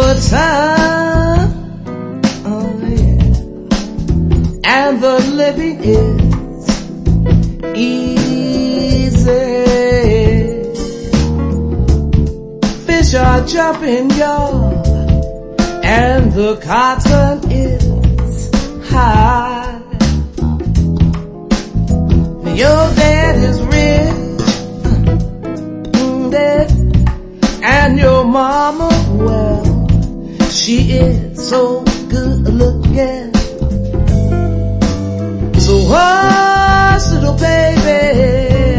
good time, oh yeah, and the living is easy. Fish are jumping, y'all, and the cotton is high. Your dad is rich, and your mama, well, she is so good looking. So hush, little baby,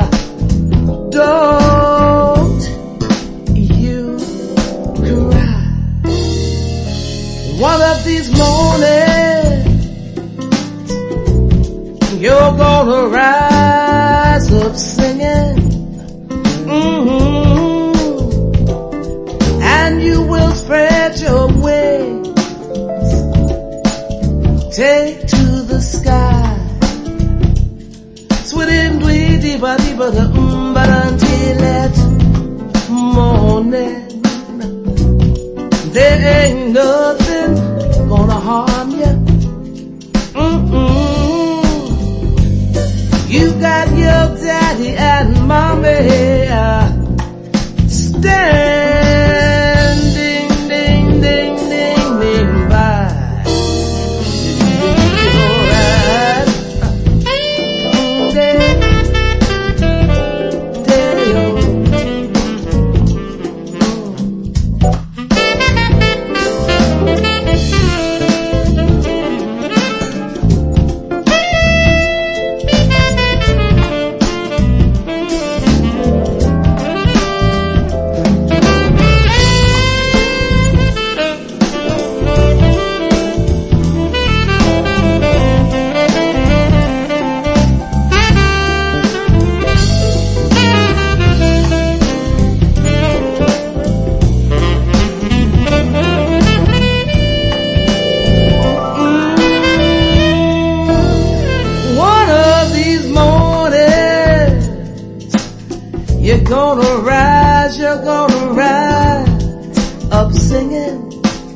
don't you cry. One of these mornings, you're gonna rise up singing. And you will spread your wings, take to the sky, switting dwee but until that morning, there ain't nothing gonna harm you. You got your daddy and mommy standing, ding, ding, ding, ding by. Alright. You're gonna rise up singing,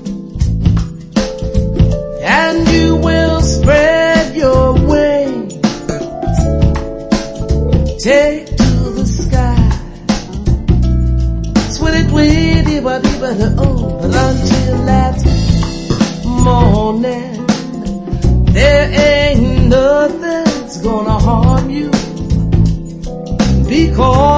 and you will spread your wings, take to the sky, swing it with you, but until that morning, there ain't nothing's gonna harm you, because